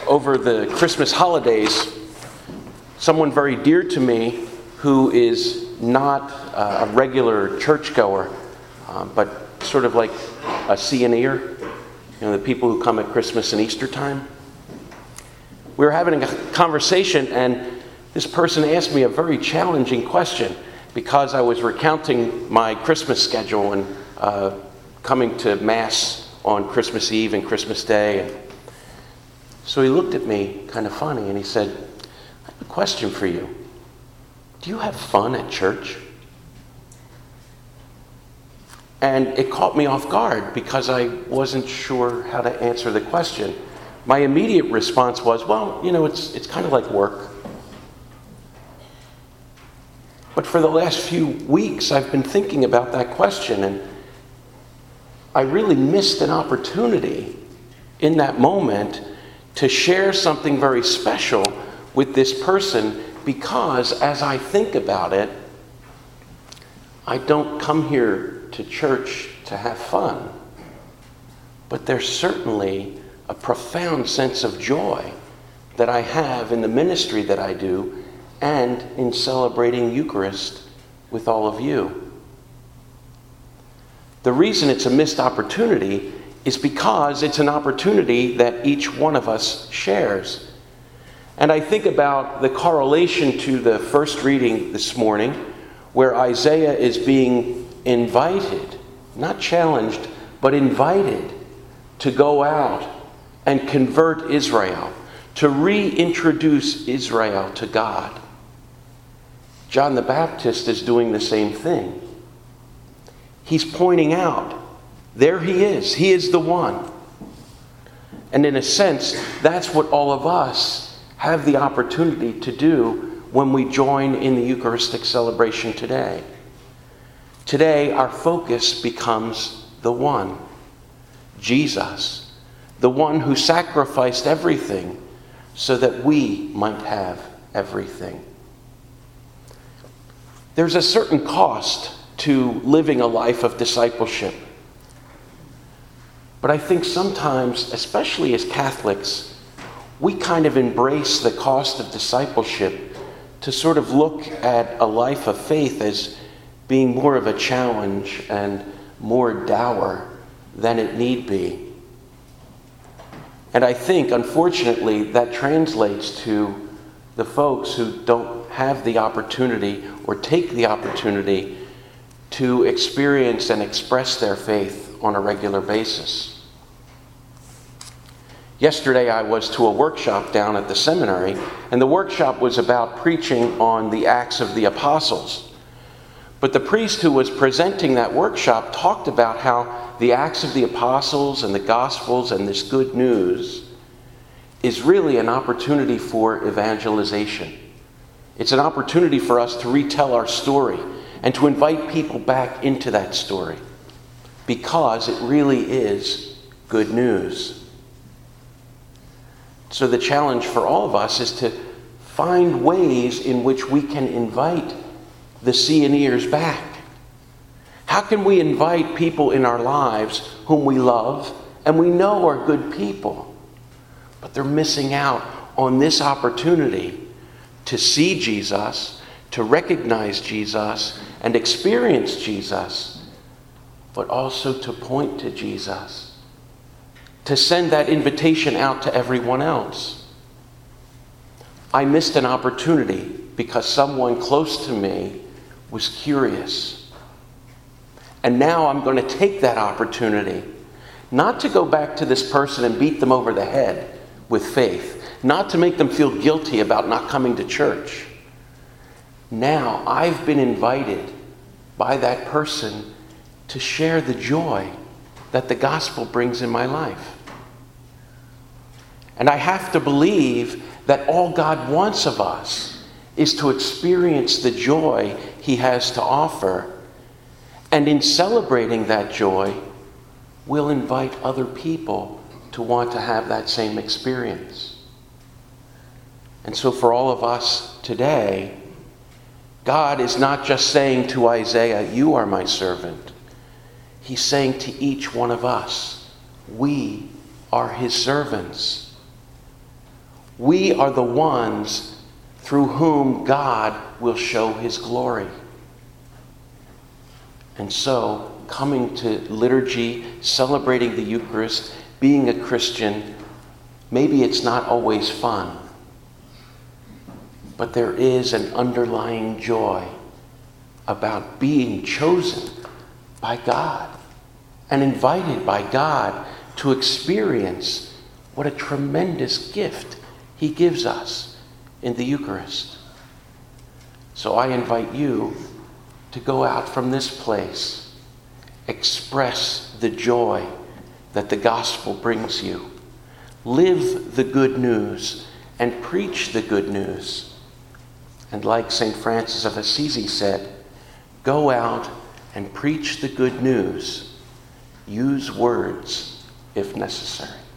over the Christmas holidays, someone very dear to me who is not a regular churchgoer, but sort of like a see-and-ear, the people who come at Christmas and Easter time. We were having a conversation, and this person asked me a very challenging question because I was recounting my Christmas schedule and coming to Mass on Christmas Eve and Christmas Day. And so he looked at me kind of funny and he said, "I have a question for you. Do you have fun at church?" And it caught me off guard because I wasn't sure how to answer the question. My immediate response was, well, it's kind of like work. But for the last few weeks, I've been thinking about that question, and I really missed an opportunity in that moment to share something very special with this person, because as I think about it, I don't come here to church to have fun, but there's certainly a profound sense of joy that I have in the ministry that I do and in celebrating Eucharist with all of you. The reason it's a missed opportunity is because it's an opportunity that each one of us shares. And I think about the correlation to the first reading this morning, where Isaiah is being invited, not challenged, but invited to go out and convert Israel, to reintroduce Israel to God. John the Baptist is doing the same thing. He's pointing out, there he is the one. And in a sense, that's what all of us have the opportunity to do when we join in the Eucharistic celebration today. Today, our focus becomes the one, Jesus, the one who sacrificed everything so that we might have everything. There's a certain cost to living a life of discipleship. But I think sometimes, especially as Catholics, we kind of embrace the cost of discipleship to sort of look at a life of faith as being more of a challenge and more dour than it need be. And I think, unfortunately, that translates to the folks who don't have the opportunity or take the opportunity to experience and express their faith on a regular basis. Yesterday I was to a workshop down at the seminary, and the workshop was about preaching on the Acts of the Apostles. But the priest who was presenting that workshop talked about how the Acts of the Apostles and the Gospels and this good news is really an opportunity for evangelization. It's an opportunity for us to retell our story and to invite people back into that story, because it really is good news. So the challenge for all of us is to find ways in which we can invite the see-and-ears back. How can we invite people in our lives whom we love and we know are good people, but they're missing out on this opportunity to see Jesus, to recognize Jesus, and experience Jesus, but also to point to Jesus, to send that invitation out to everyone else. I missed an opportunity because someone close to me was curious. And now I'm going to take that opportunity, not to go back to this person and beat them over the head with faith, not to make them feel guilty about not coming to church. Now I've been invited by that person to share the joy that the gospel brings in my life. And I have to believe that all God wants of us is to experience the joy he has to offer. And in celebrating that joy, we'll invite other people to want to have that same experience. And so for all of us today, God is not just saying to Isaiah, "You are my servant." He's saying to each one of us, we are his servants. We are the ones through whom God will show his glory. And so, coming to liturgy, celebrating the Eucharist, being a Christian, maybe it's not always fun, but there is an underlying joy about being chosen by God and invited by God to experience what a tremendous gift he gives us in the Eucharist. So I invite you to go out from this place, express the joy that the gospel brings you, live the good news, and preach the good news. And like St. Francis of Assisi said, go out and preach the good news. Use words if necessary.